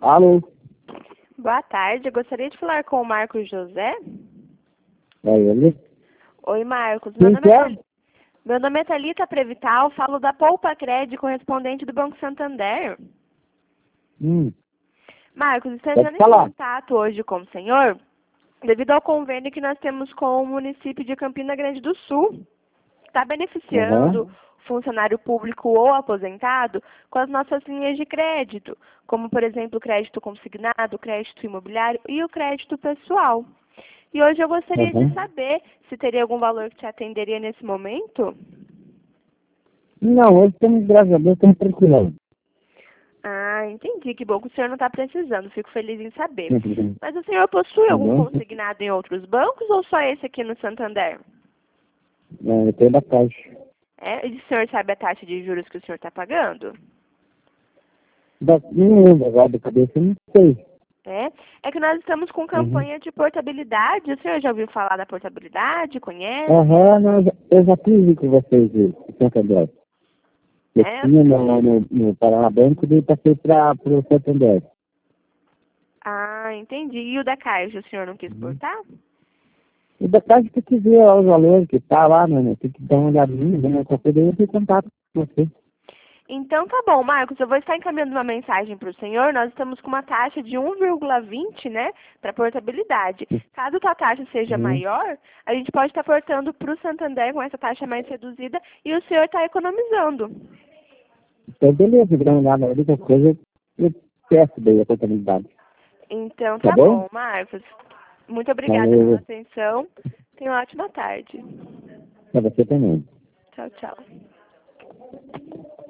Alô? Boa tarde, eu gostaria de falar com o Marcos José. É ele? Oi, Marcos. Quem que é? Meu nome é Thalita Prevital, falo da Poupa Cred, correspondente do Banco Santander. Marcos, estou Pode entrando em falar. contato hoje com o senhor devido ao convênio que nós temos com o município de Campina Grande do Sul. Está beneficiando Aham. o funcionário público ou aposentado com as nossas linhas de crédito, como, por exemplo, o crédito consignado, o crédito imobiliário e o crédito pessoal. E hoje eu gostaria de Aham. saber se teria algum valor que te atenderia nesse momento. Não, hoje estamos, graças a Deus, estamos tranquilão. Ah, entendi. Que bom que o senhor não está precisando. Fico feliz em saber. Mas o senhor possui algum Uhum. consignado em outros bancos ou só esse aqui no Santander? Eu tenho da Caixa. É? E o senhor sabe a taxa de juros que o senhor está pagando? Não lembro agora da cabeça, não sei. É? É que nós estamos com Uhum. campanha de portabilidade. O senhor já ouviu falar da portabilidade? Conhece? Aham, eu já fiz com vocês, em Santo André. Eu É? tinha no Paraná Banco e passei para o Santander. Ah, entendi. E o da Caixa, o senhor não quis Uhum. portar? E da Caixa tem que ver lá os valores que tá lá, né? Tem que dar uma olhadinha, né? Qualquer dia eu tenho contato com você. Então tá bom, Marcos, eu vou estar encaminhando uma mensagem para o senhor. Nós estamos com uma taxa de 1,20, né, para portabilidade. Caso a taxa seja Uhum. maior, a gente pode estar portando para o Santander com essa taxa mais reduzida e o senhor está economizando. Então, beleza, dá uma olhada ali, qualquer coisa, eu peço daí a contabilidade. Então Tá tá bom? bom, Marcos. Muito obrigada pela Valeu. atenção. Tenha uma ótima tarde. Pra você também. Tchau, tchau.